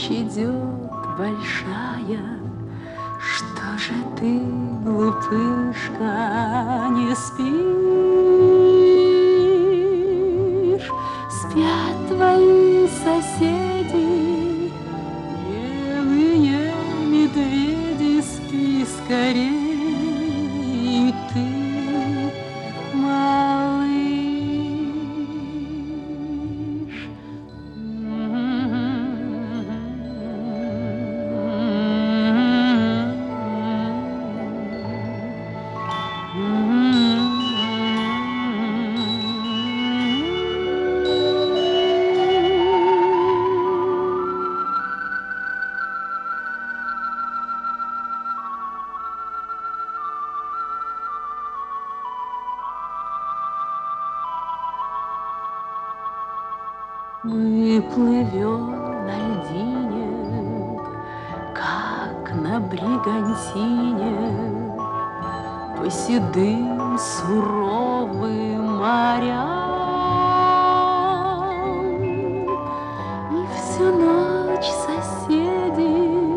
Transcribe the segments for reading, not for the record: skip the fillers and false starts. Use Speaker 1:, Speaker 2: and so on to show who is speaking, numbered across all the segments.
Speaker 1: Ночь идет большая, что же ты, глупышка, не спишь? Спят твои соседи, белые медведи, спи скорей, и ты, малыш. Мы плывем на льдине, как на бригантине, по седым суровым морям. И всю ночь соседи,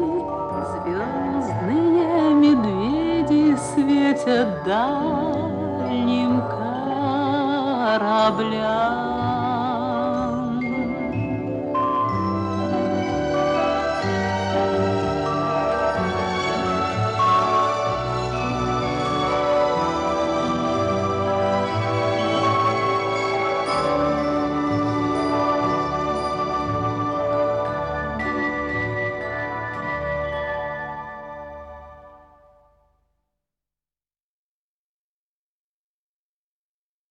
Speaker 1: звездные медведи, светят дальним кораблям.